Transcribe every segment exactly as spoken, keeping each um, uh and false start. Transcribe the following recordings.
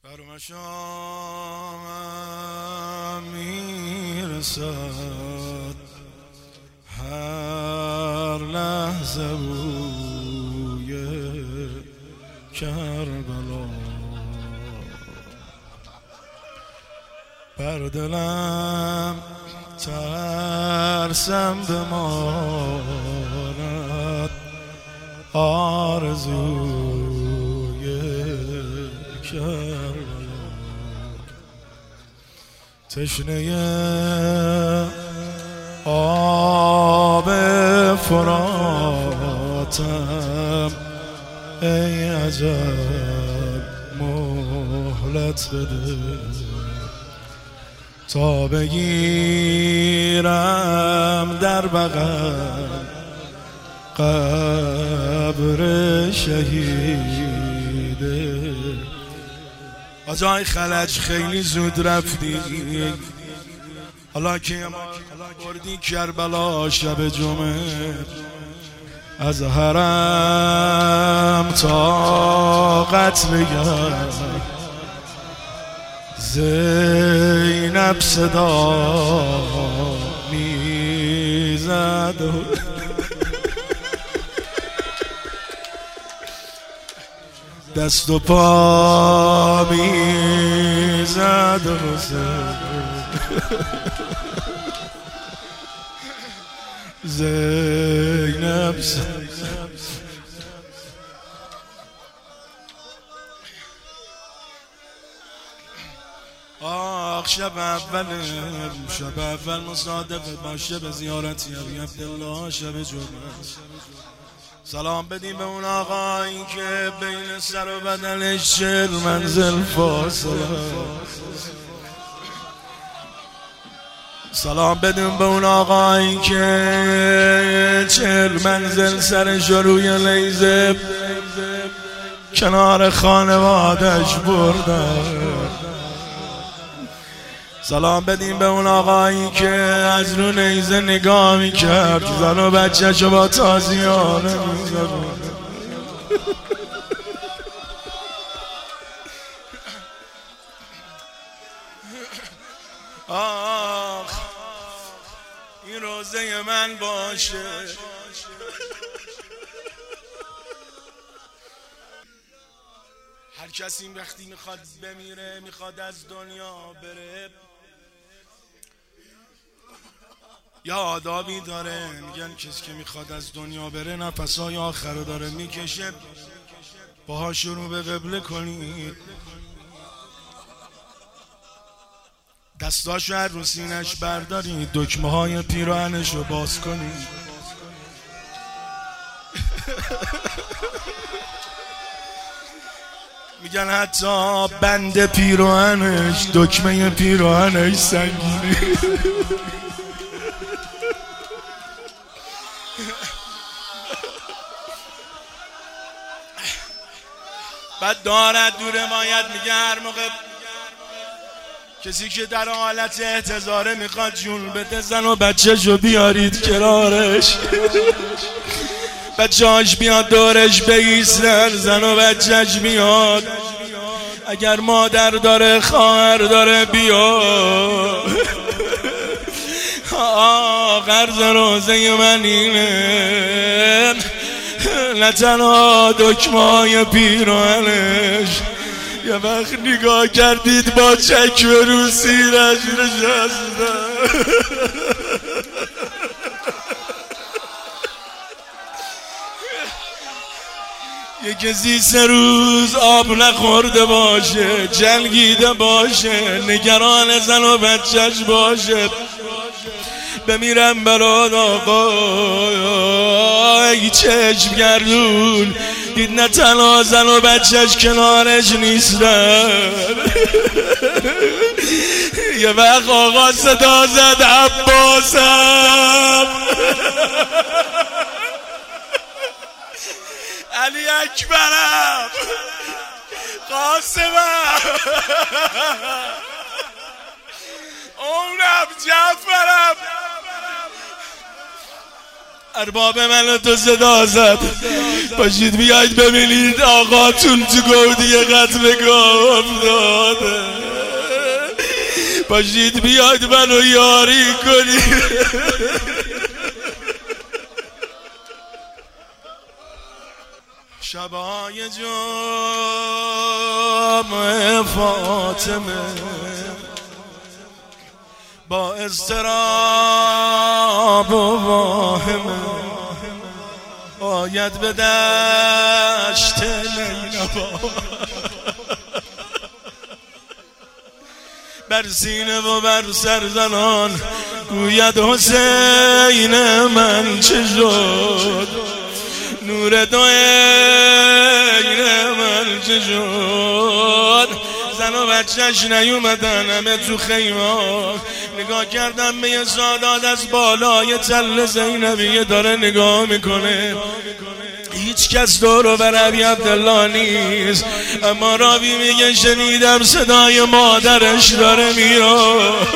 برم شامم میرسد هر لحظه بوی کربلا بر دلم ترسم بماند آرزوی کربلا تشنه آب فراتم ای عجب مهلت بده تا بگیرم در بغل قبر شهیده. آجای خلج خیلی زود رفتی، حالا که ما بردی کربلا شب جمعه از حرم طاقت بگم زینب صدا میزد دست و پا میزد زینب آخ شب اول شب اول مصادف باشه به زیارت ابی عبدالله شب جمعه. سلام بدیم به اون آقایی که بین سر و بدنش چهل منزل فاصله. سلام بدیم به اون آقایی که چهل منزل سرش روی لیزه کنار خانوادش بردن. سلام بدیم به اون آقایی که از رو نیزه نگاه میکرد زن و بچه شو با تازیانه میزد. آخ این روزه من باشه هر کسی وقتی میخواد بمیره میخواد از دنیا بره یا آدابی داره. میگن کسی که میخواد از دنیا بره نفسهای آخر رو داره میکشه. باهاش رو به قبله کنید، دستاشو از رو سینش بردارید، دکمه های پیراهنش رو باز کنید. میگن حتی بند پیراهنش دکمه پیراهنش سنگینه. بعد دارد دور مایت میگه هر موقع کسی که در حالت احتضاره میخواد جون بده زن و بچه‌شو بیارید کنارش، بچه‌اش بیاد دورش بایستن، زن و بچه‌ش بیاد، اگر مادر داره خواهر داره بیاد. آخر روزه من اینه نه تنها دکمه‌های پیراهنش یه وقت نگاه کردید با چکمه رو سیرش نشسته. یه کسی سه روز آب نخورده باشه، جلگیده باشه، نگران زن و بچهش باشه، بمیرم برات آقا ای چشم گردون دید نه تنها زن و بچهش کنارش نیستن. یه وقت آقا صدا زد عباسم علی اکبرم قاسمم اونم جعفرم ارباب من تو صدا زد باشید بیاید ببینید آقاتون تو گودی قتل گام داده باشید بیاید منو یاری کنید شبای جمعه فاطمه با اضطراب و واهمه آید به دشت نینوا بر سینه و بر سرزنان گوید حسین من چه شد نور دو عین من چه شد زن و بچهش نیومدن همه تو خیمه نگاه کردم به یه سادات از بالای تل زینبیه داره نگاه میکنه هیچ کس دور و بر ابی عبدالله نیست اما راوی میگه شنیدم صدای مادرش داره میاد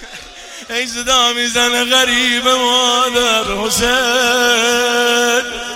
ای صدا میزنه غریب مادر حسین